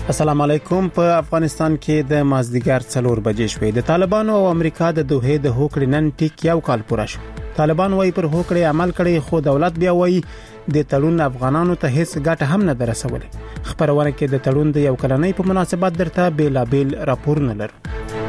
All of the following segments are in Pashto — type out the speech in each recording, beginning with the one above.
السلام علیکم. په افغانستان کې د مازدیګر 4 بجې شوې. د طالبانو او امریکا د دوحې د هوکړې نن ټیک یو کال پوره شو. طالبان وايي پر هوکړې عمل کړي، خو دولت بیا وايي د تړون افغانانو ته هیڅ ګټه هم نه درسولې. خبرونه کې د تړون د یو کلنۍ په مناسبت درته بیلابیل راپورونه لرو.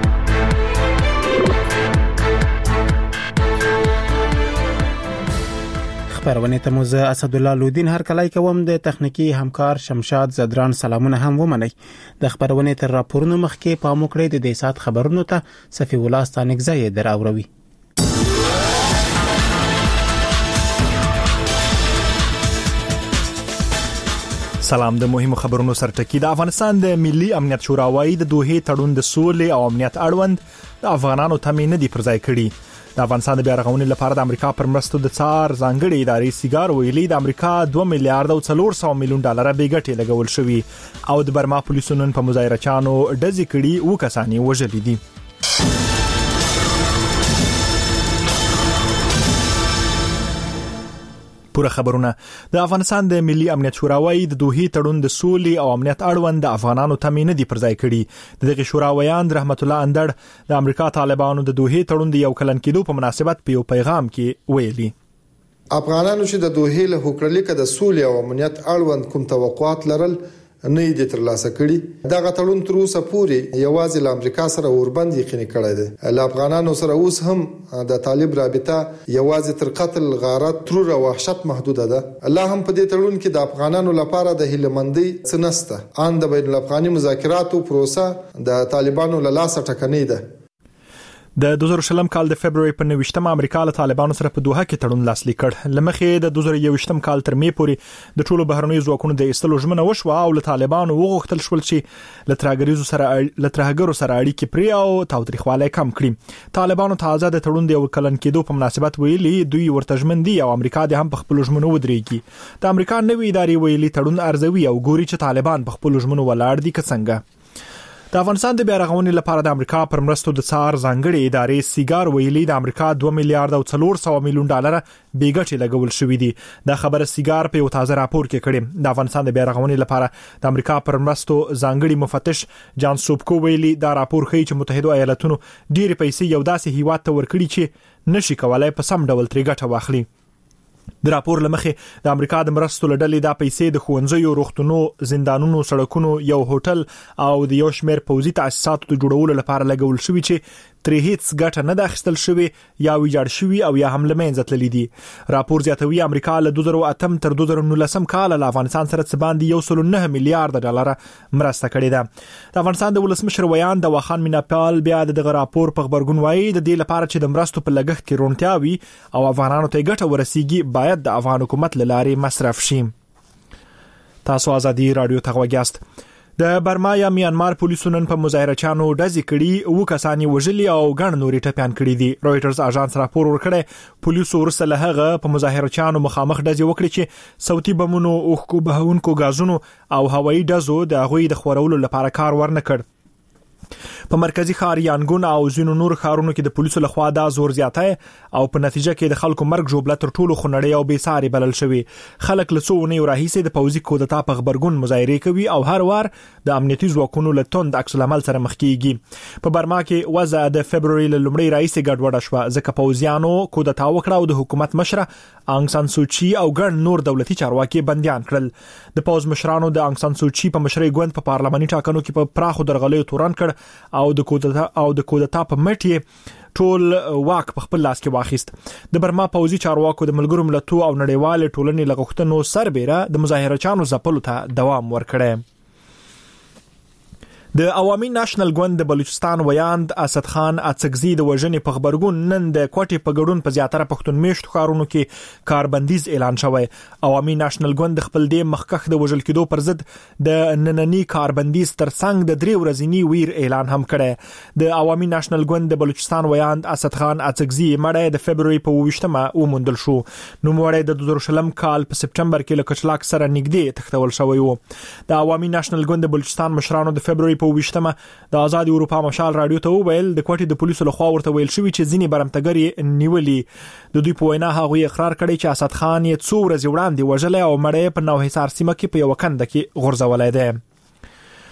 خبرونه ته مو زه اسد الله لودین هر کله کوم. د تخنیکی همکار شمشاد زدران سلامونه هم ومني. د خبرونه تر راپورونو مخکې پام وکړئ د دې سات خبرونو ته صفی الله ستانګزای دراوروي. سلام. د مهمو خبرونو سرټکی. د افغانستان د ملي امنیت شورا وايي د دوحې تړون د سولې او امنیت اړوند د افغانانو تامین نه دی پرځای کړي. د افغانستان د بیا رغونې لپاره د امریکا پر مرستو د څار ځانګړي ادارې سیګار ویلي د امریکا 2 میلیارډ او 400 میلیون ډالر به ګټې لګول شوی او د برما پولیسو نن په مظاهره چانو ډزې کړي او کسانی وژلي دي. پوره خبرونه. د افغانستان د ملي امنیت شورا وايي د دوحې تړون د سولې او امنیت اړوند د افغانانو تامین دي پرځای کړي. دغه شورا ویاند رحمت الله اندړ د امریکا طالبانو د دوحې تړون د یو کلن کېدو په مناسبت په یو پیغام کې ویلي افغانانو چې د دوحې له هوکړې د سولې او امنیت اړوند کوم توقعات لرل نه دي ترلاسه کړي. دغه تړون تر اوسه پورې یوازې له امریکا سره وربند یقیني کړی دی. له افغانانو سره اوس هم د طالب رابطه یوازې تر قتل، غارت، ترور او وحشت محدوده ده. الله هم په دې تړون کې د افغانانو لپاره د هیلمندۍ څه نشته. ان د بین الافغاني مذاکراتو پروسه د طالبانو له لاسه ټکنۍ ده. د 2020 کال د فبراير په 29 امریکا له طالبانو سره په دوحه کې تړون لاسلیک کړ. لمخې د 2021 کال تر می پورې د ټولو بهرنیو ځواکونو د ایستلو ژمنه وشوه او له طالبانو وغوښتل شول چې له ترهګرو سره اړیکې پرې او تاوتریخوالی کم کړي. طالبانو تازه د تړون د یو کلن کېدو په مناسبت ویلي دوی ورته ژمن دي او امریکا د هم په خپل ژمنو ودرېږي. د امریکا نوې ادارې ویلي تړون ارزوي او ګوري چې طالبان په خپل ژمنو ولاړ دي که څنګه. د افغانستان د بیا رغونې لپاره د امریکا پر مرستو د څار ځانګړي ادارې سیګار ویلي د امریکا 2 میلیارډ او 400 میلیون ډالر به ګټې لګول شوې دي. دا خبره سیګار په یو تازه راپور کې کړي. د افغانستان د بیا رغونې لپاره د امریکا پر مرستو ځانګړي مفتش جان سوبکو ویلي دا راپور ښیي چې متحده ایالاتونو ډېری پیسې یو داسې هیواد ته ورکړي چې نشي کولای په سم ډول ترې ګټه واخلي. د راپور لمخې د امریکا د مرستو لړلې دا پیسې د ښوونځیو، روغتونو، زندانونو، سړکونو، یو هوټل او د یو شمېر پوځي تاسیساتو د جوړولو لپاره لګول شوی چې ترې هیڅ ګټه نه اخیستل شوی یا ویجاړ شوی او یا هم له منځه تللي دي. راپور زیاتوي امریکا له 2008 تر 2019 کال له افغانستان سره څه باندې 1.9 میلیارډ ډالر مرسته کړې ده. د افغانستان د ولسمشر ویان د واخان میناپال بیا دغه راپور په خبرګون وایي د دې لپاره چې د مرستو په لګښت کې رونتیا وي او افغانانو ته ګټه ورسیږي باید د افغان حکومت له لارې مصرف شي. تاسو ازادي رادیو ته غوږیاست. د برما یا میانمار پولیسو نن په مظاهره چانو ډزې کړي او کسانی وژلي او ګڼ نورې ټپيان کړي دي. رويټرز اژانس راپور ورکړی پولیسو ورسره له هغه په مظاهره چانو مخامخ ډزې وکړي چې صوتي بمونو او خو بهونکو غازونو او هوایي ډزو د غوي د خورولو لپاره کار ورنه کړ. په مرکزی ښار یانګون او ځینو نور ښارونو کې د پولیسو لخوا دا زور زیاته او په نتیجه کې د خلکو مرګ جوړه تر ټولو خنړې او بې ساري بلل شوی. خلک له څو نه راهیسې د پوځي کودتا په خبرګون مظاهره کوي او هر وار د امنیتي ځواکونو له توند عکس العمل سره مخ کیږي. په برما کې وضع د فبراير له لومړۍ راهیسې ګډوډه شوه ځکه پوځیانو کودتا وکړه او د حکومت مشره انګ سان سوچي او ګڼ نور دولتي چارواکي بنديان کړل. د پوځ مشرانو د انګ سان سوچي په مشرۍ ګوند په پارلماني ټاکنو کې په پراخو درغلیو تورن کړ او د کودتا په مټ ټول واک په خپل لاس کې واخیست. د برما پوځي چارواکو د ملګرو ملتونو او نړیوال ټولنې لغښتنو سربېره د مظاهره چانو ځپلو ته دوام ورکړي. د عوامي نېشنل ګوند د بلوچستان ویاند اسد خان اڅکزي د وژنې په خبرګون نن د کوټې په ګډون په زیاتره پښتون میشتو ښارونو کې کاربندیز اعلان شوی. عوامي نېشنل ګوند خپل د مخکخ د وژل کېدو پر ضد د نننی کاربندیز ترڅنګ د 3 ورځې ویر اعلان هم کړی. د عوامي نېشنل ګوند د بلوچستان ویاند اسد خان اڅکزي مړی د فبراير په 28مه وموندل شو. نو مړی د 2020 کال په سپټمبر کې له کچلاک سره نږدې تختول شوی و. د عوامي نېشنل ګوند د بلوچستان مشرانو د فبراير په 28مه د آزاد اروپا مشال رادیو ته ویل د کوټې د پولیسو لخوا ورته ویل شوی چې ځینی برمتګری نیولي. د دوی په وینا هغه اقرار کړی چې اسد خان یې څو ورځې وړاندې وژل او مړی په نوحصار سیمه کې په یو کنده کې غورځولای دی.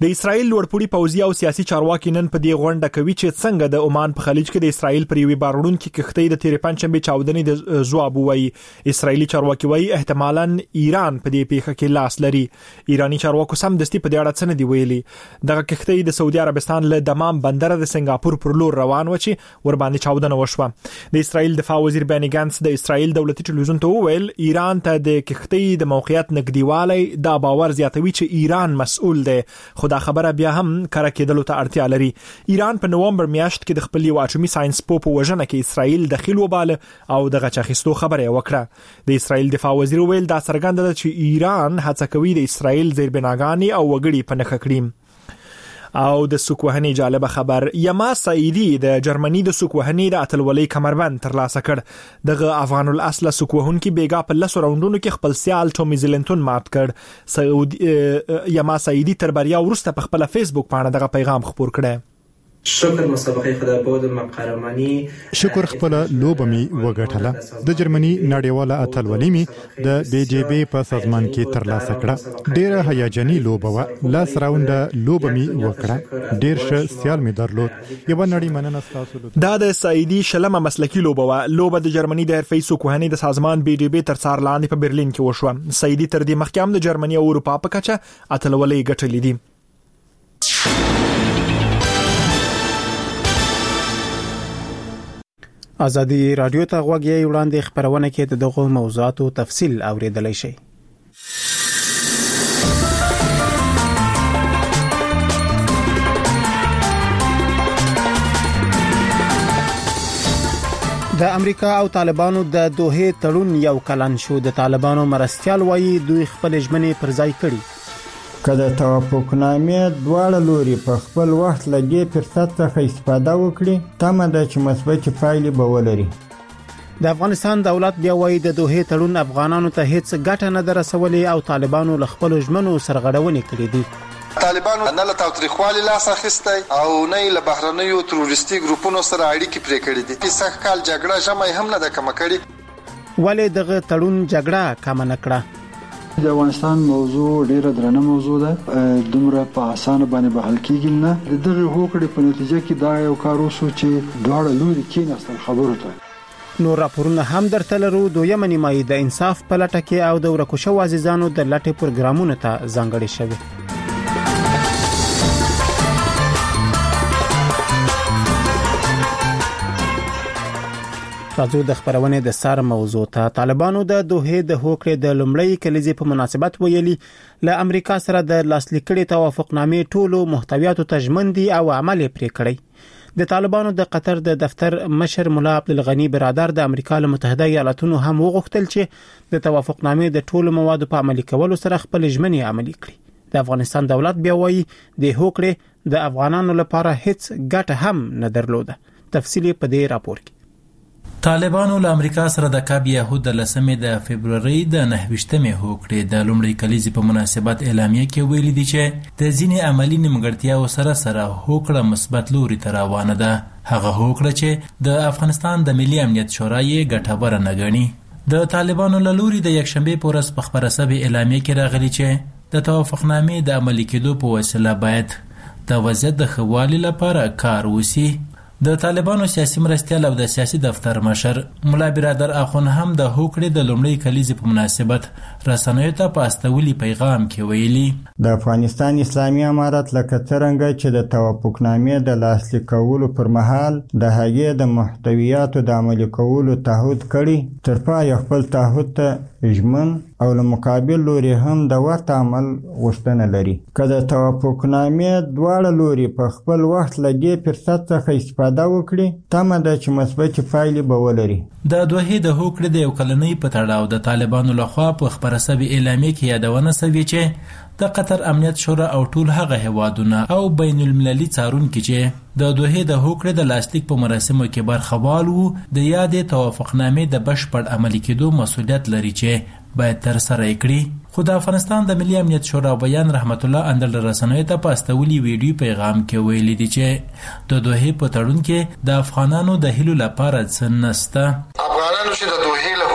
د اسرایل لوړپوړي پوځي او سیاسي چارواکي نن په دې غونډه کوي چې څنګه د عمان په خلیج کې د اسرایل پر یوې بارونکې کښتۍ د تیرې پنځشنبه چاودنې د ځواب وایي. اسرایلی چارواکي وایي احتمالاً ایران په دې پیښه کې لاس لري. ایرانی چارواکو سمدستي په دې اړه څه نه دی ویلي. دغه کښتۍ د سعودي عربستان له دمام بندر د سنگاپور پر لور روان و چې ور باندې چاودنه وشوه. د اسرایل دفاع وزیر بنی ګانس د اسرایل دولتي ټلویزیون ته وویل ایران ته د کښتۍ د موقعیت نږدېوالی دا باور زیاتوي چې ایران مسؤل دی، خو دا خبره بیا هم کره کېدلو ته اړتیا لري. ایران په نومبر میاشت کې د خپل یو اټومي ساينس په وژنه کې اسرایل دخیل وباله او دغه چاخستو خبره وکړه. د اسرایل دفاع وزیر ویل دا څرګنده ده چې ایران هڅه کوي د اسرایل زیربناګانی او وګړي په نښه کړي. او د سوکوهنی جالبه خبر، یما سعیدی د جرمني د سوکوهنی د اتلولۍ کمربند ترلاسه کړ. دغه افغان الاصل سوکوهونکي بیګا په 10 راوندونو کې خپل سیال ټومي زیلنتون مات کړ. یما سعیدی تر بریا وروسته په خپل فیسبوک باندې دغه پیغام خپور کړ. شکر مسابقه خدا بودم قهرمانی، شکر خپل لوبه می وګټله. د جرمني نړیواله اتلولۍ می د بي جي بي په سازمان کې ترلاسه کړه. ډیره هیجاني لوبه و، لاس راونډه لوبه می وکړه. ډیر ښه سیال می درلود. یو نړۍ مننه تاسو. دا د سعیدی شلمه مسلکی لوبه و. لوبه د جرمني د حرفي سوکوهنی د سازمان بي جي بي تر څار لاندې په برلین کې وشوه. سعیدی تر دې مخکې هم د جرمني او اروپا په کچه اتلولۍ ګټلې دي. ازادي رادیو ته غوږی وړاندې خبرونه کې د دغه موضوعاتو تفصیل اوریدلای شئ. د امریکا او طالبانو د دوحه تړون یو کلن شو. د طالبانو مرستيال وایي دوی خپل ژمنې پر ځای کړي. کله توافقنامې دواړه لوري په خپل وخت لګي فرصت څخه استفاده وکړي، تمه ده چې مثبت پایلې به ولري. د افغانستان دولت بیا وایي د دوحه تړون افغانانو ته هیڅ ګټه نه درسولې او طالبانو له خپل ژمنو سرغړونې کړې دي. طالبانو نه له تاوتریخوالي لاس اخیستی او نه له بهرنیو تروریستي ګروپونو سره اړیکې پرې کړې دي. په سخت کال جګړه جمع هم نه ده کم کړې. ولې دغه تړون جګړه کم نه کړه؟ د افغانستان موضوع ډیره درنه موضوع ده، دومره په اسانه باندې به حل کیږي نه. دغه هوکړې په نتیجه کې دا یو کار وشو چې دواړه لوري کېناستل خبرو ته. نور راپورونه هم درته لرو. دویمه نیمایي د انصاف په لټه کې او د ورکو شوو عزیزانو د لټې پروګرامونو ته ځانګړي شوي. راځو د خبرونه د سر موضوع ته. طالبانو د دوحه د هوکړې د لومړی کلیزې په مناسبت ویلي له امریکا سره د لاسلیکړې توافقنامې ټولو محتویاتو ته ژمن دي او عمل پرې کړی. د طالبانو د قطر د دفتر مشر مولا عبدالغنی برادر د امریکا له متحده ایالاتونو هم وغوښتل چې د توافقنامې د ټولو موادو په عملي کولو سره خپل ژمنې عملي کړي. د افغانستان دولت بیا وایي د هوکړې د افغانانو لپاره هیڅ ګټه هم نه درلوده. تفصیل په دې راپور کې. طالبانو له امریکا سره د کاب یهود د 10 د فبرवरी د 9 هوکړې د لومړۍ کلیزې په مناسبت اعلامیه کې ویلي دي چې د ځینې عملی نیمګړتیاو سره هوکړه مثبت لوري ته روانه ده. هغه هوکړه چې د افغانستان د ملي امنیت شورا یې ګټوره نه ګڼي. د طالبانو له لوري د یکشنبه په ورځ په خبره سوي اعلامیه کې راغلي چې د توافقنامې د عملي کېدو په وسیله باید د وضعیت د ښه والي لپاره کار وشي. د طالبانو سیاسي مرستیال او د سیاسي دفتر مشر مولا برادر اخون هم د هوکړې د لومړۍ کلیزې په مناسبت رسنیو ته په استولي پیغام کې ویلي د افغانستان اسلامي امارت لکه څنګه چې د توافقنامې د لاسلیک کولو پر مهال د هغې د محتویاتو د عملي کولو تعهد کړي، تر پایه خپل تعهد ته ژمن او له مقابل لوري هم د ورته عمل غوښتنه لري. که د توافقنامې دواړه لوري په خپل وخت له دې فرصت څخه استفاده وکړي، تمه ده چې مثبت پایلې به ولري. د دوحې د هوکړې د یو کلنۍ په تړاو د طالبانو لخوا په خبره سوي اعلامیه کې یادونه سوي چې د قطر امنیت شورا او ټول هغه هیوادونه او بین المللي څارونکي چې د دوحې د هوکړې د لاسلیک په مراسمو کې برخوال وو د یادې توافقنامې د بشپړ عملي کېدو مسؤلیت لري چې باید تر سره کړي. خو د افغانستان د ملي امنیت شورا بیان رحمت الله اندل رسنیو ته په استولي ویډیو پیغام کې ویلي دي چې د دوحې په تړون کې د افغانانو د هیلو لپاره څه نشته. افغانانو چې د دوحې له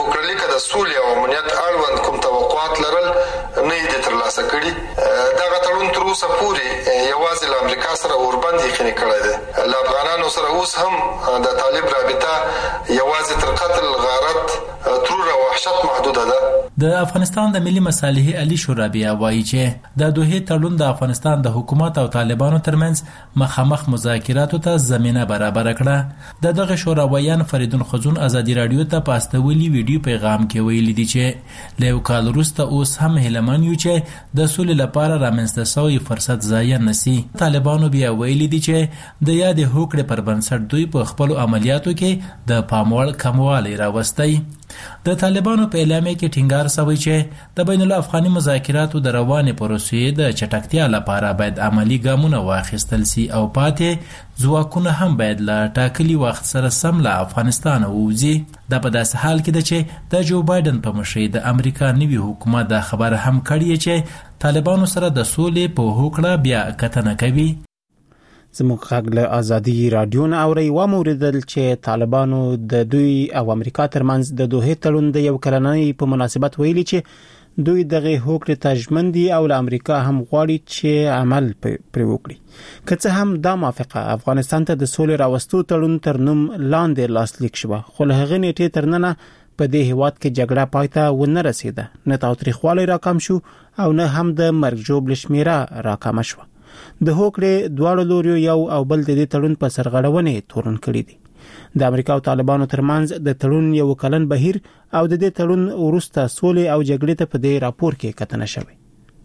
هوکړلیک د سولې او امنیت اړوند کوم توقعات لرل نه دي ترلاسه کړي. دغه تړون تر اوسه پورې یوازې له امریکا سره اوربند یقیني کړی دی. له افغانانو سره اوس هم د طالب رابطه یوازې تر قتل، غارت، ترور او وحشت محدوده ده. د افغانستان د ملي مصالحې علي شورابي وایي چې د دوحې تړون د افغانستان د حکومت او طالبانو ترمنځ مخامخ مذاکراتو ته زمينه برابر کړه. دغه شوراویان فریدون خزون ازادي رادیو ته په استولي ویډیو پیغام کې ویلي دي چې له یو کال وروسته اوس هم هلمن یو چې د سولې لپاره رامنځته شوی فرصت ضایع نشي. طالبانو بیا ویلي دي چې د یاد هوکړې پر بنسټ دوی په خپل عملیاتو کې د پاموړ کموالی راوستي. د طالبانو په اعلامیه کې ټینګار شوی چې د بین الافغاني مذاکراتو د روانې پروسې د چټکتیا لپاره باید عملی ګامونه واخیستل شي او پاتې ځواکونه هم باید له ټاکلي وخت سره سم له افغانستان ووځي. دا په داسې حال کې ده چې د جو بایدن په مشرۍ د امریکا نوي حکومت دا خبره هم کړې چې طالبانو سره د سولې په هوکړه بیا کتنه کوي. زموږ غږ له ازادي رادیو نه اوري و موریدل چې طالبانو د دوی او امریکا ترمنځ د دوحې تړون د یو کلنۍ په مناسبت ویلي چې دوی دغه هوکړې ته ژمن دي او له امریکا هم غواړي چې عمل پرې وکړي. که څه هم دا موافقه افغانستان ته د سولې راوستو تړون تر نوم لاندې لاسلیک شوه، خو له هغې نیټې تر ننه په دې هیواد کې جګړه پای ته ونه رسیده، نه تاوتریخوالی راکم شو او نه هم د مرګ ژوبل شمیره راکمه شوه. د هوکړې دواړو لوریو یو او بل د دې تړون په سرغړونې تورن کړي دي. د امریکا او طالبانو ترمنځ د تړون یو کلن بهیر او د دې تړون وروسته سولې او جګړې ته په دې راپور کې کتنه شوې.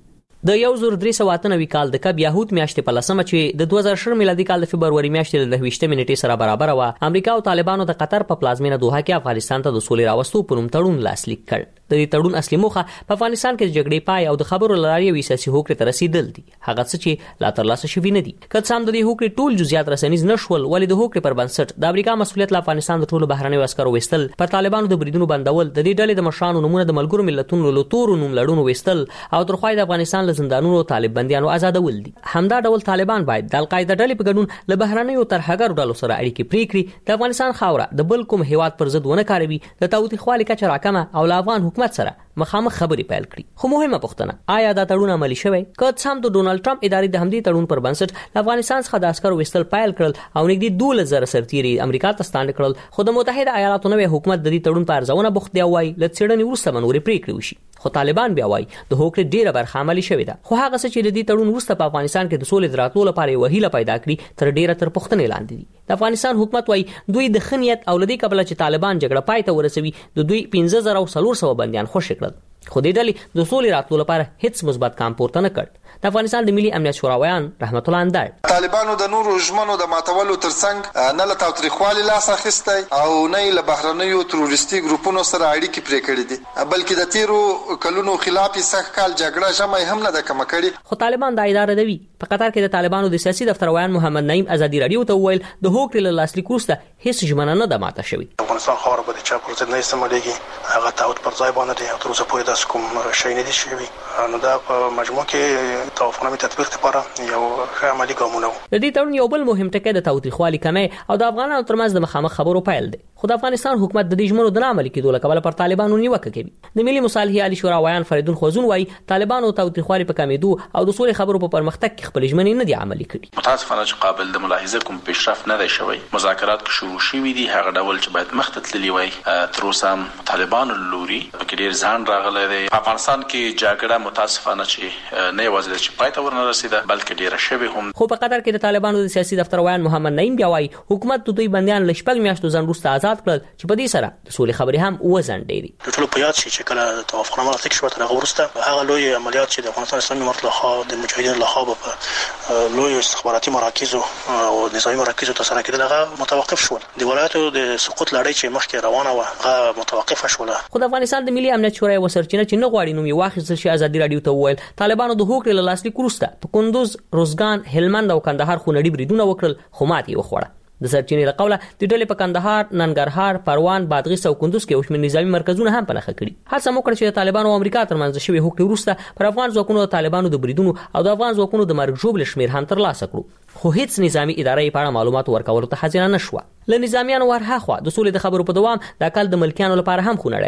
د 1398 کال د کب یهود میاشتې په لسمه چې د 2010 میلادي کال د فبرवरी میاشتې د 20 نیټې سره برابر و، امریکا او طالبانو د قطر په پلازمینه دوحه کې افغانستان ته د سولې راوستو په نوم تړون لاسلیک کړ. د دې تړون اصلي موخه په افغانستان کې د جګړې پای او د خبرو لارې یو سیاسي هوکړې ته رسیدل دي، هغه څه چې لا ترلاسه شوي نه دي. که څه هم د دې هوکړې ټول جزئیات رسنیز نشول، ولې د هوکړې پر بنسټ د امریکا مسؤلیت له افغانستان د ټولو بهرنیو عسکرو وستل، پر طالبانو د بریدونو بندول، د دې ډلې د مشرانو نمونه د ملګرو ملتونو له تورو نوم لړونو وستل او ترخوای د افغانستان له زندانونو طالب بنديانو آزادول دي. همدا ډول طالبان باید د القاعده ډلې په ګډون له بهرنیو ترهګرو ډلو سره اړیکې پرې کړي، د افغانستان خاوره د بل کوم هیواد پر ضد ونه کاروي، د تاوتریخوالي کچه راکمه او له افغان حکومت سره مخامخ خبرې پیل کړي. خو مهمه پوښتنه، آیا دا تړون عملي شوی؟ که څه هم د ډونالد ټرمپ ادارې د همدې تړون پر بنسټ له افغانستان څخه د عسکرو وستل پیل کړل او نږدې 12,000 سرتیري امریکا ته ستانه کړل، خو د متحده ایالاتو نوی حکومت د دې تړون په ارزونه بوخت دی او وايي له څېړنې وروسته منورې پریکړې وشي. خو طالبان بیا وايي د هوکړې ډیره برخه عملي شوې ده، خو هغه څه چې د دې تړون وروسته په افغانستان کې د سولې د راتلو لپاره یو هیله پیدا کړي تر ډیره تر پوښتنې لاندې دي. د افغانستان حکومت وايي دوی د خنیت او لدی قبل چې طالبان جګړه پای ته ورسوي د دوی 15,400 بنديان خوشی کړل، خو دې ډلې د سولې راتلو لپاره هیڅ مثبت کام پورته نه کړ. د افغانستان د ملي امنیت شوراویان رحمت الله اندړ طالبانو د نورو ژمنو د ماتولو ترڅنګ نه له تاوتریخوالي لاس اخیستی او نه له بهرنیو تروریستي ګروپونو سره اړیکې پرې کړې دي، بلکې د تیرو کلونو خلاف سخت کال جګړه جمع هم نه ده کم کړې. خو طالبان د اداره دوی په قطر کې د طالبانو د سیاسي دفتر ویان محمد نعیم ازادي رادیو ته وویل د هوکړې له لاسلیک وروسته هیڅ ژمنه نه ده ماته شوې. افغانستان خاوره به د چا پر ضد نه استعمالېږي، هغه تعهد پر ځای باندې دی او تر اوسه پورې داسې کوم شی نه دي شوي. نو دا په مجموع کې توافقنامې تطبیق لپاره یو ښه عملي ګامونه وو. د دې تړون یو بل مهم ټکی د تاوتریخوالي کمی او د افغانانو ترمنځ د مخامخ خبرو پیل دی، خو د افغانستان حکومت د دې ژمنو د نه عملي کېدو له کبله پر طالبانو نیوکه کوي. د ملي مصالحې علي شوراویان فریدون خزون وايي طالبانو تاوتریخوالي په کمیدو او د سولې خبرو په پرمختګ کې خپل ژمنې نه دي عملي کړي. متاسفانه چې قابل د ملاحظه کوم پیشرفت نه دی شوی، مذاکرات کې شروع شوي دي، هغه ډول چې باید مخ ته تللی وای تر اوسه هم طالبانو لوري پکې ډېر ځان راغلی دی. افغانستان کې جګړه متاسفانه چې نه یوازې چې پای ته ورنه رسیده بلکې ډیره شوی هم. خو په قطر کې د طالبانو د سیاسي دفتر ویان محمد نعیم بیا وايي حکومت د دوی بنديان له شپږ میاشتو ځنډ وروسته آزاد کړل چې په دې سره د سولې خبرې هم وځنډېدې. د ټولو په یاد شي چې کله توافقنامه لاسلیک شوه تر هغه وروسته هغه لوی عملیات چې د افغانستان اسلامي امارت لخوا د مجاهدینو لخوا په لوی استخباراتي مراکزو او نظامي مراکزو ترسره کېدل هغه متوقف شول. د ولایتو د سقوط لړۍ چې مخکې روانه وه هغه متوقفه شوله. خو د افغانستان د ملي امنیت شورا یوه سرچینه چې نه غواړي نوم یې واخیستل شي ازادي راډیو ته وویل طالبانو د هوکړې له لاسلیک وروسته په کندوز، روزګان، هلمند او کندهار خونړي بریدونه وکړل خو ماتې وخوړه. د سرچینې له قوله د ډلې په کندهار، ننګرهار، پروان، بادغیس او کندوز کې اوشمن نظامی مرکزونه هم په نښه کړي. هڅه وکړه چې د طالبانو او امریکا ترمنځ شوی هوکړې وروسته پر افغان ځواکونو د طالبانو د بریدونو او د افغان ځواکونو د مرګ ژوبل شمیر هم ترلاسه کړو، خو هیڅ نظامی اداره یې په اړه معلومات ورکولو ته حاضر نه شوه. له نظامیانو ورهاخوا د سولې د خبرو په دوام د کال د ملکیانو لپاره هم خونړی و.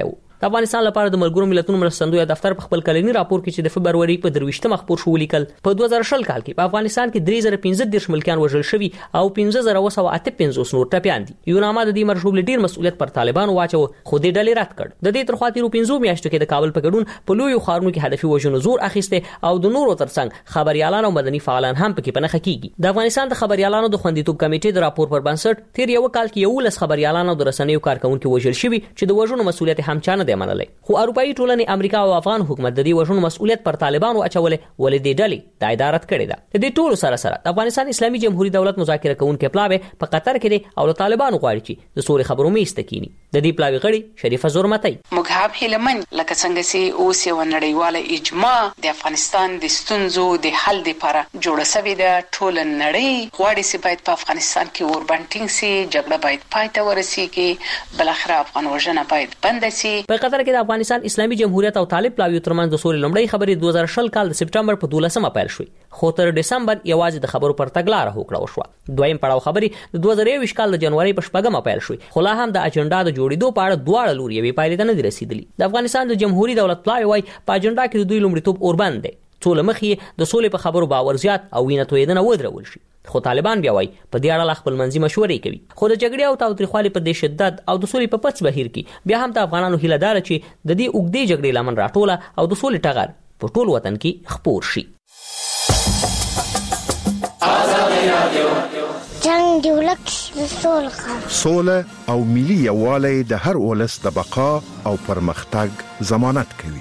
د افغانستان لپاره د ملګرو ملتونو مرستندوی دفتر په خپل کلنی راپور کې چې د فبرवरी په 23 مخ شو لیکل په 2020 کال کې په افغانستان کې 3015 ملکیان وژل شوي او 15958 نور ټپيان دي. یو نامه د دې مرشوب لډیر مسؤلیت پر طالبانو واچو خو دې ډلې رد کړ. د دې تر خاطر 15 میاشتو کې د کابل په ګډون په لوی خارونو کې هدفي وژنو زور اخیسته او د نورو ترڅنګ خبريالان او مدني فعالان هم پکې پنهخه کیږي. د افغانستان د خبريالانو د خوندیتوب کمیټې د راپور پر بنسټ تیر یو کال کې یو لس خبريالان او د رسنیو کارکونکو وژل شوي چې د وژنو مسؤلیت هم چانه دی منلای. خو اروپאי ټولنې امریکا او افغان حکومت د دې وژنو مسؤلیت پر طالبانو اچولې ولې دې ډلې د ادارت کړې ده. د دې ټولو سره د افغانستان اسلامي جمهوریت دولت مذاکره کوونکې پلاوی په قطر کې دی او د طالبانو غواړي چې د سولې خبرو میسته کینی. د دې پلاوی غړي شریفه زورمتي موږ هم هیلمن لکه څنګه چې اوس یو نړیواله اجماع د افغانستان د ستونزو د حل لپاره جوړه شوې ده. ټول نړۍ غواړي چې باید په افغانستان کې اوربنټینګ سي، جګړه باید پای ته ورسیږي، بل اخر افغان وژنه باید بند شي. په قطر کې د افغانستان اسلامي جمهوریت او طالب پلاوی ترمنځ د سولې لومړی خبرې 2020 کال د سپټمبر په 12مه پیل شوې خو تر دسمبر یوازې د خبرو پر تګلارې هوکړه وشوه. دویم پړاو خبرې د 2021 کال د جنوري په 14مه پیل شوې خو لا هم د اجنډا د جوړېدو په اړه دواړه لوري یې پایلې ته نه دي رسیدلي. د افغانستان د جمهوریت دولت پلاوی وايي په اجنډا کې د دوی لومړیتوب اوربند دی څو لمخې د سولې په خبرو باور زیات او وینه تویدنه ودرول شي. خو طالبان بیا وايي په دې اړه خپل منځي مشورې کوي. خو د جګړې او تاوتریخوالي په دې شدت او د سولې په پڅ بهیر کې بیا هم د افغانانو هیله دار چې د دې اوګدې جګړې لمن راټوله او د سولې ټغر په ټول وطن کې خپور شي. جنگ دی ولک سوله او ملي یووالی د هر ولس د بقا او پرمختګ ضمانت کوي.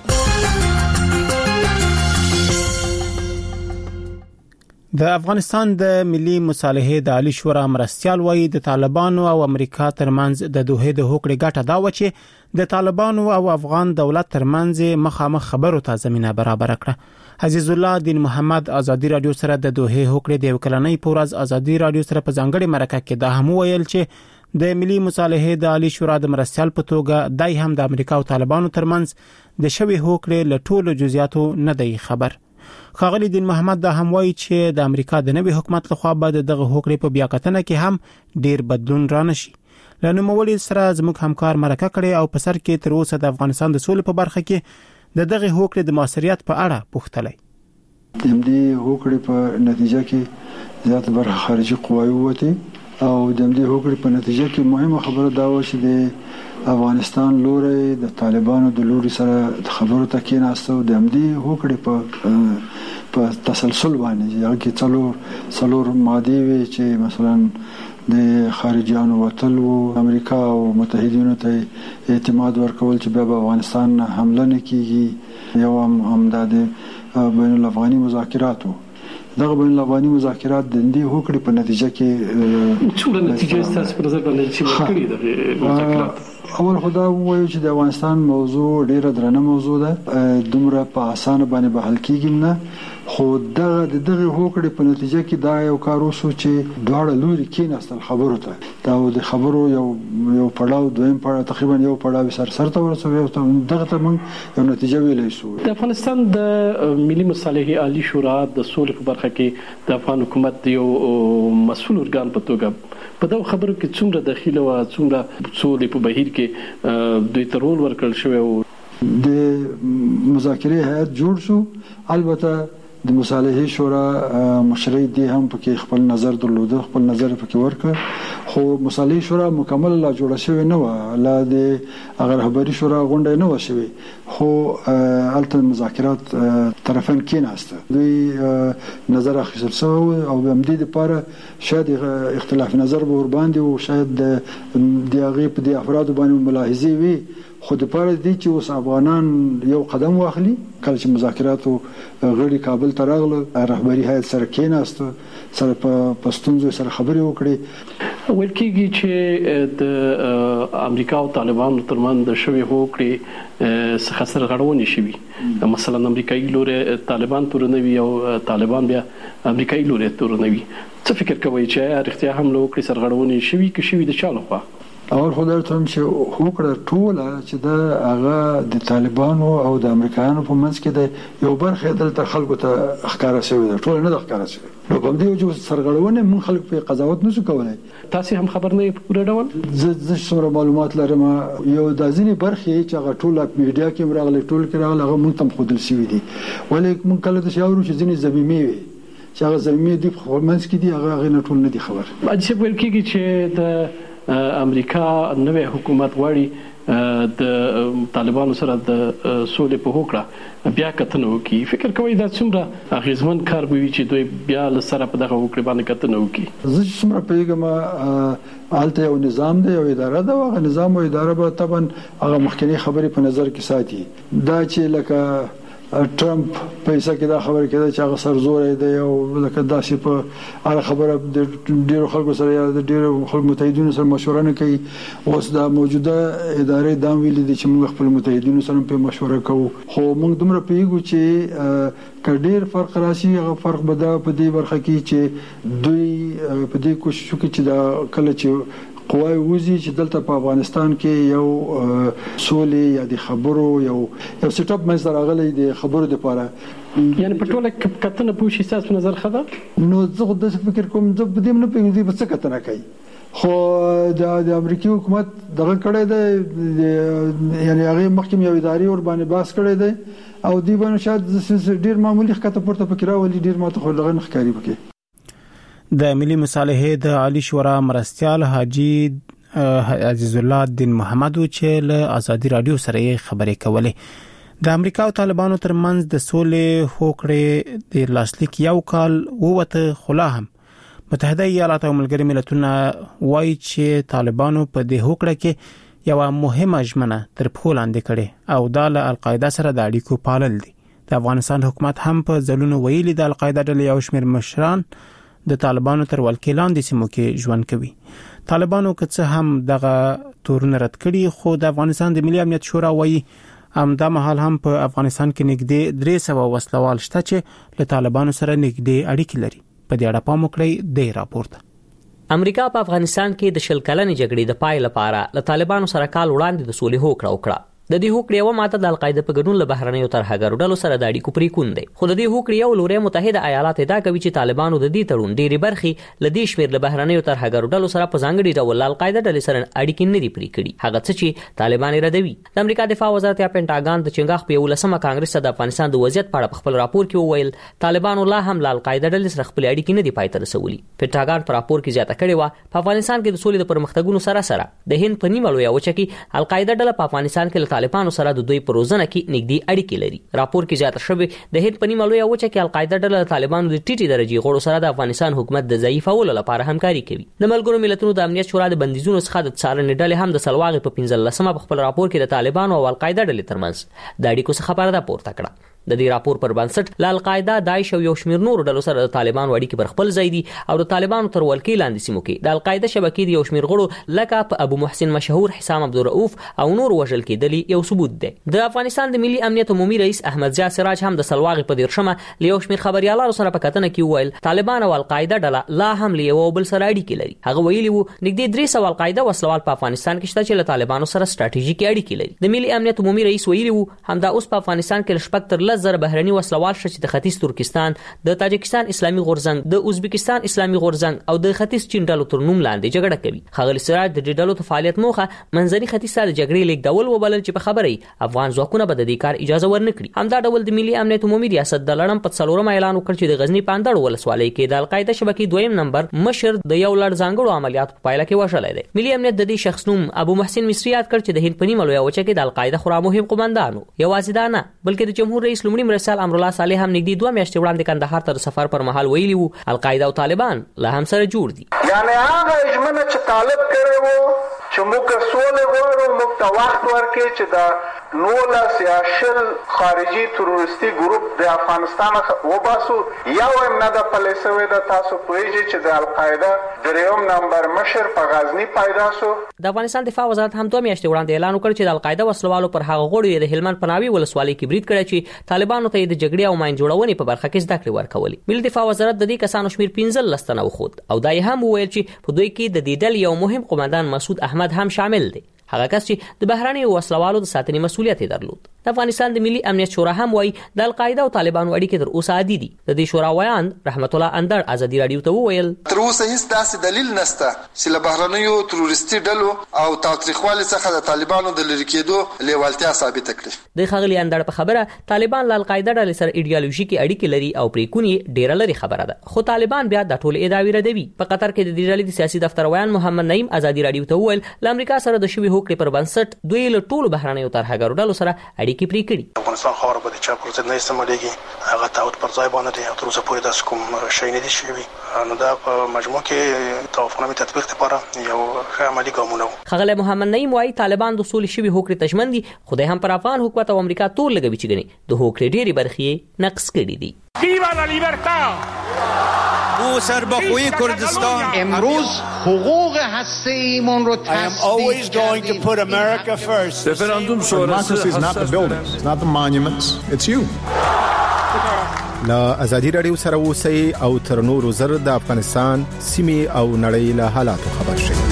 د افغانستان د ملي مصالحې د عالی شورا مرستيال وایي د طالبانو او امریکا ترمنځ د دوه د هوکړې ګټه دا و چې د طالبانو او افغان دولت ترمنځ مخامخ خبرو ته زمينه برابر کړه. عزیز الله دین محمد ازادي رادیو سره د دوه هوکړې د وکلنۍ پورز ازادي رادیو سره په ځانګړي مرکه کې دا هم ویل چې د ملي مصالحې د عالی شورا د مرستيال په توګه دای هم د امریکا او طالبانو ترمنځ د شوی هوکړې له ټولو جزئیاتو نه دی خبر. خاغلی دین محمد دا هم وایي چې د امریکا د نوي حکومت لخوا به دغه هوکړې په بیاکتنه کې هم ډیر بدلون رانشي. لنو مولي سره زموږ همکار مرکه کړي او په سر کې تر اوسه د افغانستان د سولې په برخه کې دغه هوکړې د موثریت په اړه پوښتلې. د دې هوکړې په نتیجه کې زیات برخه خارجي قواوی وته او د دې هوکړې په نتیجه کې مهمه خبره دا و چې د افغانستان لوري د طالبانو د لوري سره خبرو ته کېناستو. د دې هوکړې په تسلسل باندې یو کې څلور ماده وي چې مثلا د خارجيانو وتل او امریکا او متحدینو ته اعتماد ورکول چې به افغانستان حمله نه کیږي. یو هم د بین الافغاني مذاکراتو دغه بین الافغاني مذاکرات د دې هوکړې په نتیجه کې څومره نتیجه ستاسو پر ځای باندې چې ورکړي د مذاکرات اول خدا وایي چې د افغانستان موضوع ډیره درنه موضوع ده دومره په اسانه باندې به حل کیږي نه. خو دغه هوکړې په نتیجه کې دا یو کار وشو چې دواړه لوري کېناستل خبرو ته دا د خبرو یو پړاو دویم پړاو تقریبا یو پړاو سرته ورسوي او دغه ته موږ یو نتیجه ویلای شو. د افغانستان د ملي مصالحې عالی شورا د سولې په برخه کې د افغان حکومت یو مسؤل ارګان په توګه په دا خبرو کې څومره دخیله و څومره سولې په بهیر کې دوی ته رول ورکړل شوی او د مذاکرې هیئت جوړ شو. البته د مصالحې شورا مشرعي دي هم پکې خپل نظر درلوده خپل نظر پکې ورکړ خو مصالحې شورا مکمل لا جوړه شوی نه و لا د هغه رهبري شورا غونډه نه و شوی خو الته مذاکرات طرفین کېناسته دوی نظر اخیستل شو او هم دې لپاره شاید اختلاف نظر به ور باندې او شاید د هغه په د افراد باندې ملاحظه وي خو د پاره دي چې اوس افغانان یو قدم واخلي کله چې مذاکراتو غړي کابل ته راغله رهبري هیئت سره کېناسته سره په پښتونځو سره خبرې وکړي. ویل کېږي چې د امریکا او طالبانو ترمنځ د شوی هوکړې څخه سرغړونې شوي مثلا امریکایي لوري طالبان تورنوي او طالبان بیا امریکایي لوري تورنوي. څه فکر کوي چې اړتیا هم له هوکړې سرغړونې شوي کې شوي د چا لخوا؟ اول خو درته هم چې هوکړه ټوله چې د هغه د طالبانو او د امریکایانو په منځ کې د یو برخه دلته خلکو ته ښکارا شوی ده، ټول نه د ښکارا شوی. نو په دې وجه سرغړونه مون خلک په قضاوت نشو کولای. تاسو هم خبر نه په پوره ډول زه څومره معلومات لرم یو د ځینې برخې چې هغه ټول میډیا کې راغلي ټول کې راغلي هغه مون تم خودل شوی دي، ولې مون کله د شاورو چې ځینې زمینه وي چې هغه زمینه دی په منځ کې دي هغه نه ټول نه دي خبر. اجازه ویل کېږي چې د امریکا نوې حکومت غواړي د طالبانو سره د سولې په هوکړه بیا کتنه وکړي. فکر کوي دا څومره اغیزمن کار به وي چې دوی بیا له سره په دغه هوکړه باندې کتنه وکړي؟ زه څومره پیغام حالت یو نظام دی، یو اداره ده، هغه نظام او اداره به طبعا هغه مخکنی خبرې په نظر کې ساتي. دا چې لکه ټرمپ پیسې کې دا خبره کېده چې هغه سرزوري دی او لکه داسې په هغه خبره د ډیرو خلکو سره یا د ډیرو خلکو متحدینو سره مشوره نه کوي. اوس دا موجوده ادارې دا ویل دي چې موږ خپل متحدینو سره په مشوره کوو، خو موږ دومره پیګو چې کډیر فرق راشي. هغه فرق به دا په دې برخه کې چې دوی په دې کوشش کوي چې دا کله چې قوای وزي چې دلته په افغانستان کې یو سولې یا د خبرو یو سیټ اپ مې راغلی د خبرو لپاره، یعنی په ټوله کتنه پوښي تاسو په نظر خدا. نو زه د فکر کوم زه په دې نه پیږم چې څه کتنه کوي، خو د امریکای حکومت دغه کړی دی، یعنی هغه مخکې یو اداري ور باندې باس کړی دی او دی باندې شاید ډیر معمولی ښکته پورته فکر راولي، ډیر ماته خو لغه نخکاری وکړي. د ملي مصالحې د عالی شورا مرستيال حاجی عزیز الله الدین محمد چې له ازادي رادیو سره خبرې کولې. د امریکا او طالبانو ترمنځ د سولې هوکړې د لاسلیک یو کال ووته، خلا هم متحده ایالات او ملګري ملتونه وایي چې طالبانو په دې هوکړه کې یو مهمه ژمنه تر پښو لاندې کړې او د القاعده سره د اړیکو پالل دي. د افغانستان حکومت هم په ځلونو ویلي د القاعده ډلې یو شمېر مشران د طالبانو تر ولکې لاندې سیمو کې ژوند کوي. طالبانو که څه هم دغه تورونه رد کړي، خو د افغانستان د ملي امنیت شورا وایي همدا مهال هم په افغانستان کې نږدې 300 وسلوال شته چې له طالبانو سره نږدې اړیکې لري. په دې اړه پام وکړئ د راپورته. امریکا په افغانستان کې د 20 کلنې جګړې د پای لپاره له طالبانو سره کال وړاندې د سولې هوکړه وکړه. د دې هوکړې یو ماده د القاعده په ګډون له بهرنیو ترهګرو ډلو سره د اړیکو پرې کون دی، خو د دې هوکړې یو لوري متحده ایالات ادعا کوي چې طالبانو د دې تړون ډېری برخې له دې شمېر له بهرنیو ترهګرو ډلو سره په ځانګړي ډول القاعده ډلې سره اړیکې نه دي پرې کړي، هغه څه چې طالبان ردوي. د امریکا دفاع وزارت یا پینټاګان د چنګاخ په 11مه کانګرس د افغانستان د وضعیت په اړه په خپل راپور کې وویل طالبانو لا هم له القاعده ډلې سره خپل اړیکې نه دي پای ته رسولي. پینټاګان په راپور کې زیاته کړې و په افغانستان کې د سولې د پرمختګونو سره د هند په نیمه لویه وچه کې القاعده ډله په افغانستان کې له طالبانو سره د دوی په روزنه کې نږدې اړیکې لري. راپور کې زیاته شوی د هند په نیمه لویه وچه کې القاعده ډله طالبانو د ټیټي درجه غړو سره د افغانستان حکومت د ضعیفولو لپاره همکاري کوي. د ملګرو ملتونو د امنیت شورا د بندیزونو څخه د څارنې ډلې هم د سلواغې په 15مه په خپل راپور کې د طالبانو او القاعده ډلې ترمنځ د اړیکو څخه پرده پورته کړه. د دې راپور پر بنسټ ل القاعده، داعش او یو شمېر نور ډلو سره د طالبانو اړیکې پر خپل ځای دي او د طالبانو تر ولکې لاندې سیمو کې د القاعده شبکې د یو شمېر غړو لکه په ابو محسن مشهور، حسام عبدالرؤف او نور وژل کېدلي یو ثبوت دی. د افغانستان د ملي امنیت عمومي رئیس احمد ضیاء سراج هم د سلواغې په 13مه له یو شمېر خبريالانو سره په کتنه کې وویل طالبان او القاعده ډله لا هم له یو بل سره اړیکې لري. هغه ویلي وو نږدې 300 القاعده وسلوال په افغانستان کې شته چې له طالبانو سره ستراتیژیکي اړیکې لري. د ملي امنیت عمومي رئیس ویلي وو همدا اوس په افغانستان کې لشپک تر 10,000 بهرني وسلوال شته چې د ختیځ ترکستان، د تاجکستان اسلامي غورځنګ، د ازبکستان اسلامي غورځنګ او د ختیځ چین ډلو تر نوم لاندې جګړه کوي. ښاغلي سراج د دې ډلو ته فعالیت موخه منځني ختیځ ته د جګړې لیکدول وبلل چې په خبرې افغان ځواکونه به د دې کار اجازه ورنکړي. همدا ډول د ملي امنیت عمومي ریاست د لړم په 4مه اعلان وکړ چې د غزنی پاندړ ولسوالۍ کې د القاعده شبکې دویم نمبر مشر د یو لړ ځانګړو عملیاتو په پایله کې وشلای دی. ملي امنیت د دې شخص نوم ابو محسن مصری یاد کړ چې د هند په نیمه لویه وچه کې د القاعده خورا مهم قومندانو. یوازې دا نه بلکې د جمهور رئیس لومړي مرستیال امرالله صالح هم نږدې 2 میاشتې وړاندې کندهار ته سفر پر مهال ویلي وو القاعده او طالبان لا هم سره جوړ دي. یعنی هغه ژمنه چې طالب کړی وو چې موږ سولې غواړو، موږ ته وخت ورکړي چې د 19 خارجي تروریستي ګروپ د افغانستان وباسو. یو هم نه د پلیسوي د تاسو پوهیږي چې د القاعده دریم نمبر مشر په غزنی پیدا شو. د افغانستان دفاع وزارت هم 2 میاشتې وړاندې اعلان وکړ چې د القاعده وسلوالو پر هغه غړو د هلمند پناوي ولسوالۍ کې برید کړی چې طالبانو ته د جګړې او ماین جوړونې په برخه کې زده کړې ورکولې. ملي دفاع وزارت د دې کسانو شمیر 15 تنه وخت او دا هم وویل چې په دوی کې د دې ډلې یو مهم قومندان مسعود احمد هم شامل دی، هغه کس چې د بهراني وسلوالو د ساتنې مسؤلیت درلود. د افغانستان د ملي امنیت شورا هم وایي د القاعده او طالبانو اړیکې تر اوسه عادي دي. د دې شورا ویان رحمت الله اندر ازادي رادیو ته وویل تر اوسه هیڅ داسې دلیل نشته چې له بهرانيو تروریستي ډلو او تاوتریخوالي څخه د طالبانو د لری کېدو لیوالتیا ثابت کړي. د خغلی اندر په خبره طالبان له القاعده ډلې سره ایډیالوژیکي اړیکې لري او پریکونی ډیره لري خبره ده، خو طالبان بیا د ټول ادعاوی ردوي. په قطر کې د دې ډلې د سیاسي دفتر ویان محمد نعیم ازادي رادیو ته وویل له امریکا سره د شوی هوکړې پر بنسټ دوی له ټولو بهرانيو ترهګرو ډلو سره اړیکې پرې کړي. افغانستان خاور به د چا پر ضد نه استعمالېږي، هغه تعهد پر ځای باندې دی او تر اوسه پورې داسې کوم شی نه دي شوي. نو دا په مجموع کې توافقنامې تطبیق لپاره یو ښه عملي ګامونه وو. ښاغلی محمد نعیم وایي طالبان د سولې شوي هوکړې ته ژمن دي، خو دوی هم پر افغان حکومت او امریکا تور لګوي چې ګنې د هوکړې ډېرې برخې یې نقض کړي دي. ویوا لا لیبرتا! او سربخویی کردستان امروز حقوق هسته‌ایمون رو always going to put America first. Referendum sonrası is not the buildings, it's not the monuments, it's you. لا ازادي رادیو سره اوسئ او تر نورو زر د افغانستان سیمې او نړۍ له حالاتو خبر شئ.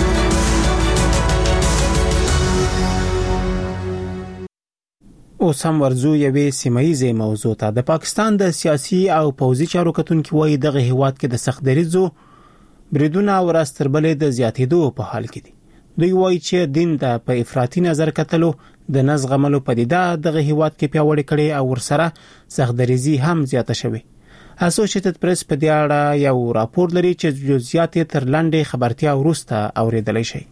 اوس هم ورځو یوې سیمایي موضوع ته. د پاکستان د سیاسي او پوځي چارو کتونکو وایي دغه هیواد کې د سخت دریزو بریدونه او راستربلې د زیاتېدو په حال کې دي. دوی وایي چې دین د په افراطي نظر کتلو د نزغملو پدیده دغه هیواد کې پیاوړې کړي او ورسره سخت دریزي هم زیاته شوه. اسوسییټډ پریس په دې اړه یو راپور لري چې جزئیات تر لاندې خبرتیا وروسته اوریدلای شي.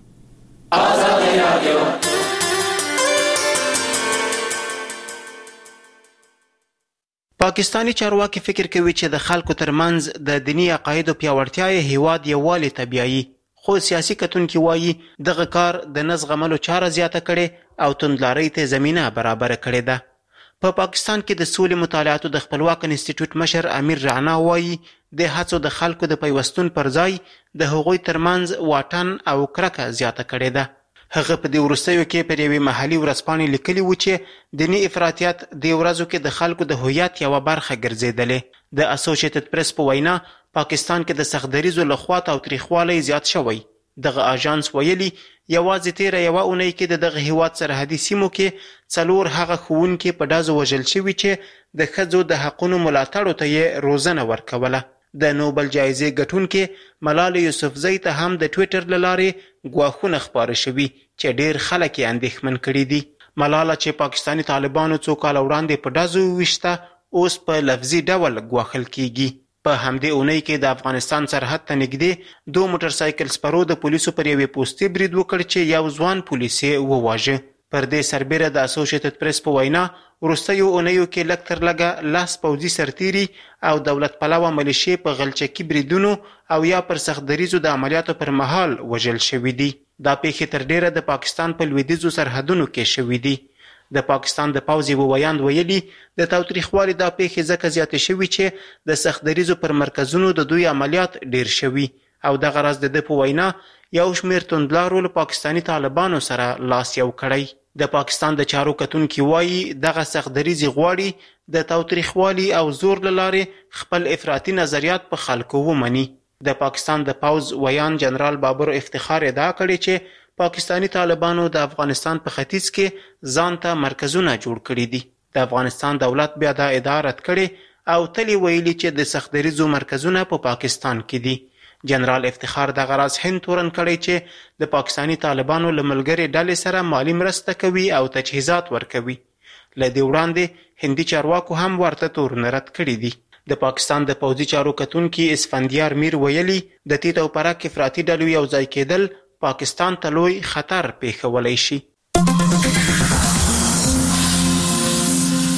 پاکستانی چارواکي فکر کوي چې د خلکو ترمنځ د دینی عقایدو پیاوړتیا هیواد یووالي طبيعي، خو سیاسي کتونکي وایي دغه کار د نزغملو چاره زیاته کړي او توندلارۍ ته زمينه برابر کړي ده. په پاکستان کې د سولې مطالعاتو د خپلواک انسټیټیوټ مشر امیر رعنا وایي د هڅو د خلکو د پیوستون پر ځای د هغوی ترمنځ واټن او کرکه زیاته کړي ده. هغه په دې ورستیو کې پر یوې محلي ورځپاڼې لیکلي و چې دیني افراطیت د ورځو کې د خلکو د هویت یوه برخه ګرځېدلې. د اسوسییټډ پریس په وینا پاکستان کې د سختدریزو لخوا تاوتریخوالی زیات شوی. دغه اژانس ویلي یوازې تیره یوه اونۍ کې دغه هیواد سرحدي سیمو کې 4 هغه ښوونکي په ډزو وژل شوي چې د ښځو د حقونو ملاتړو ته یې روزنه ورکوله. د نوبل جایزې ګټونکې ملالۍ یوسفزۍ ته هم د ټویټر له لارې ګواښونه خپاره شوي چې ډېر خلک یې اندېښمن کړي دي. ملاله چې پاکستاني طالبانو څو کاله وړاندې په ډزو وویشته اوس په لفظي ډول ګواښل کیږي. په همدې اونۍ کې د افغانستان سرحد ته نږدې 2 موټر سایکل سپرو د پولیسو پر یوې پوستې برید وکړ چې یو ځوان پولیس یې وواژه. پر دې سربیره د اسوسییټډ پریس په وینا وروستیو اونیو کې لږ تر لږه 10 پوځي سرتیري او دولت پلوه ملیشې په غلچکي بریدونو او یا پر سختدریزو د عملیاتو پر مهال وژل شوي دي. دا پیښې تر ډیره د پاکستان په لویدیځو سرحدونو کې شوي دي. د پاکستان د پوځ یو ویاند ویلي د تاوتریخوالي دا پیښې ځکه زیاتې شوي چې د سختدریزو پر مرکزونو د دوی عملیات ډیر شوي او دغه راز د په وینا یو شمیر توندلارو له پاکستاني طالبانو سره لاس یو کړی. د پاکستان د چارو کتونکي وایي دغه سختدریزي غواړي د تاوتریخوالي او زور له لارې خپل افراطي نظریات په خلکو ومني. د پاکستان د پوځ ویان جنرال بابر افتخار ادعا کړې چې پاکستاني طالبانو د افغانستان په ختیځ کې ځان ته مرکزونه جوړ کړي دي. د افغانستان دولت بیا دا ادعا رد کړې او تل ویلي چې د سختدریزو مرکزونه په پاکستان کې دي. جنرال افتخار دغه راز هند تورن کړی چې د پاکستاني طالبانو له ملګرې ډلې سره مالی مرسته کوي او تجهیزات ورکوي. له دې وړاندې هندي چارواکو هم ورته تورونه رد کړي دي. د پاکستان د پوځي چارو کتونکي اسفندیار میر ویلي د تیت او پراک افراطي ډلو یو ځای کېدل پاکستان ته لوی خطر پیښولی شي.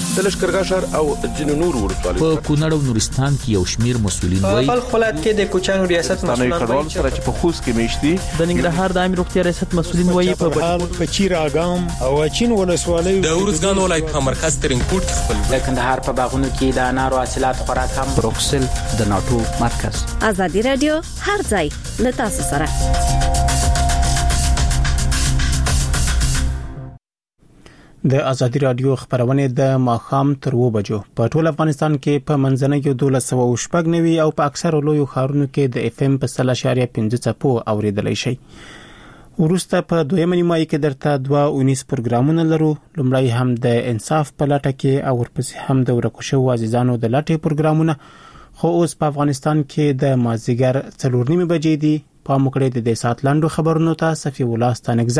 د لشکرګاه شهر او ځینو نور ولسوالیو په کونړ او نورستان کې یو شمیر مسؤلین وایي په ولایت کې د کوچانو ریاست مسؤلین وایي چې په خوست کې میشتي د ننګرهار د عامه روغتیا ریاست مسؤلین وایي په چیر اګام او چین ولسوالیو د ورزګان ولایت په مرکز ترنګپورټ کې خپل د کندهار په باغونو کې د انارو حاصلات خوراک هم بروکسل د ناتو مرکز. ازادي رادیو هر ځای د تاسو سره. د ازادي رادیو خبرونه د ماخام تر 2 بجو په ټول افغانستان کې په منځنۍ 1290 او په اکثر لویو ښارونو کې د اف ام په 0.5 څپو اوریدلای شي. ورسته په دویمه نیمایي کې درته 219 پروګرامونه لرو. لومړی هم د انصاف په لټه کې او ورپسې هم د ورکوشو عزیزانو د لټې پروګرامونه. خو اوس په افغانستان کې د مازیګر 4:30 بجې دي. په موکړې د سات لاندو خبرونو ته صفي ولاستانګ